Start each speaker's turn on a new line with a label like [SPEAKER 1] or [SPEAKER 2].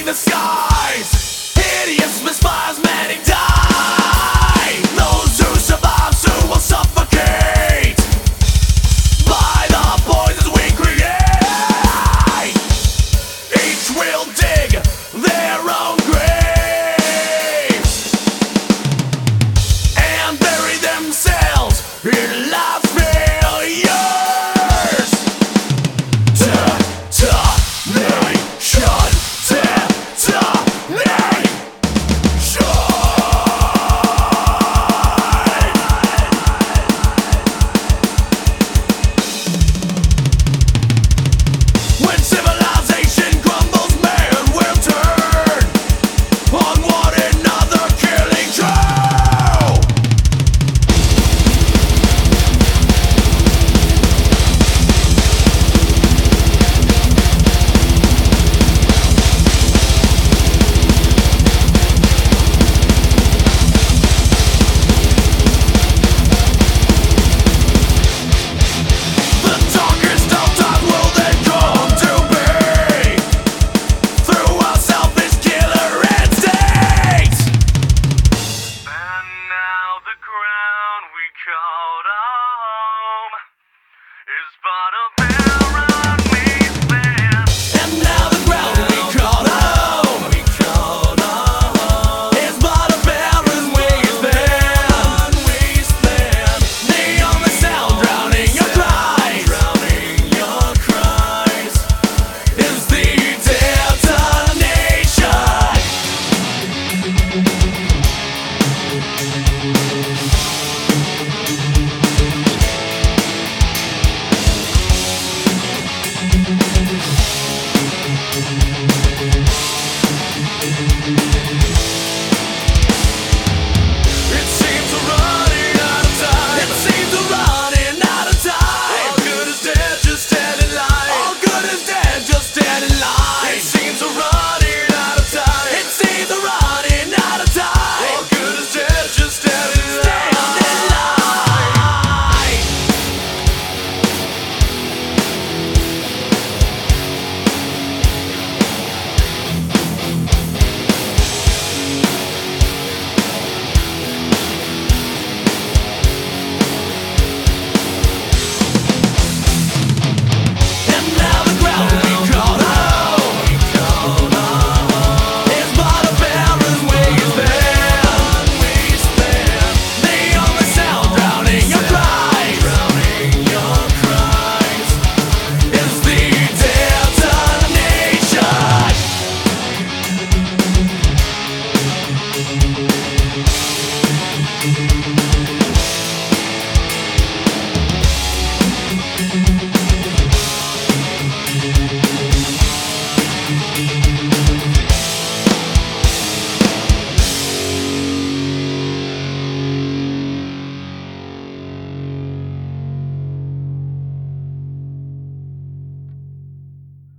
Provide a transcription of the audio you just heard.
[SPEAKER 1] the skies. Hideous misfires, many die. Those who survive soon will suffocate by the poisons we create. Each will dig their own graves and bury themselves in life's failures. When civilization crumbles, man will turn on one another, killing true. The darkest of times will then come to be through our selfish killer instinct.
[SPEAKER 2] And now the ground we called home is but a barren wasteland.
[SPEAKER 1] And now the ground we call home is but a barren wasteland. The only sound drowning your cries is the detonation. It seems we're running out of time. It seems we're running out of time. All good is dead, just dead in line. All good is dead, just dead in line. It seems we're running out of time. It seems we're running out of time. All good is dead, just dead in line. And now the ground we call home is but a barren wasteland. The only sound drowning your cries is the detonation.